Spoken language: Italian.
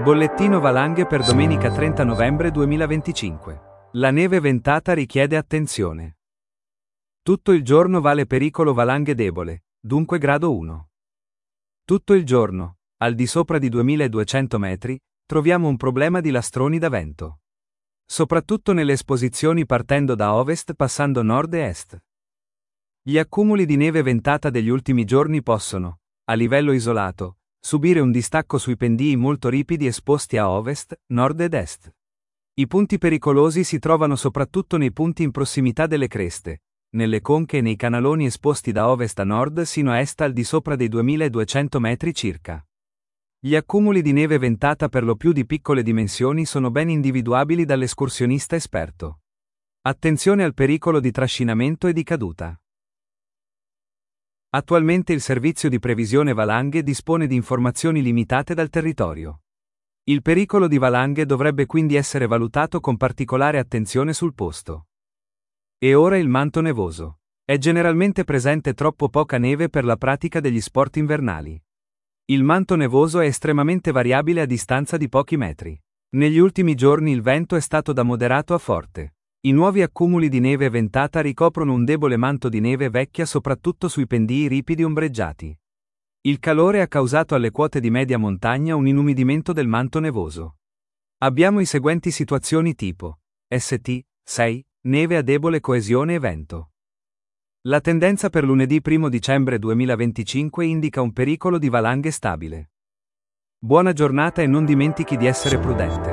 Bollettino valanghe per domenica 30 novembre 2025. La neve ventata richiede attenzione. Tutto il giorno vale pericolo valanghe debole, dunque grado 1. Tutto il giorno, al di sopra di 2200 metri, troviamo un problema di lastroni da vento. Soprattutto nelle esposizioni partendo da ovest passando nord e est. Gli accumuli di neve ventata degli ultimi giorni possono, a livello isolato, subire un distacco sui pendii molto ripidi esposti a ovest, nord ed est. I punti pericolosi si trovano soprattutto nei punti in prossimità delle creste, nelle conche e nei canaloni esposti da ovest a nord sino a est al di sopra dei 2200 metri circa. Gli accumuli di neve ventata per lo più di piccole dimensioni sono ben individuabili dall'escursionista esperto. Attenzione al pericolo di trascinamento e di caduta. Attualmente il servizio di previsione valanghe dispone di informazioni limitate dal territorio. Il pericolo di valanghe dovrebbe quindi essere valutato con particolare attenzione sul posto. E ora il manto nevoso. È generalmente presente troppo poca neve per la pratica degli sport invernali. Il manto nevoso è estremamente variabile a distanza di pochi metri. Negli ultimi giorni il vento è stato da moderato a forte. I nuovi accumuli di neve ventata ricoprono un debole manto di neve vecchia soprattutto sui pendii ripidi ombreggiati. Il calore ha causato alle quote di media montagna un inumidimento del manto nevoso. Abbiamo i seguenti situazioni tipo St. 6, neve a debole coesione e vento. La tendenza per lunedì 1 dicembre 2025 indica un pericolo di valanghe stabile. Buona giornata e non dimentichi di essere prudente.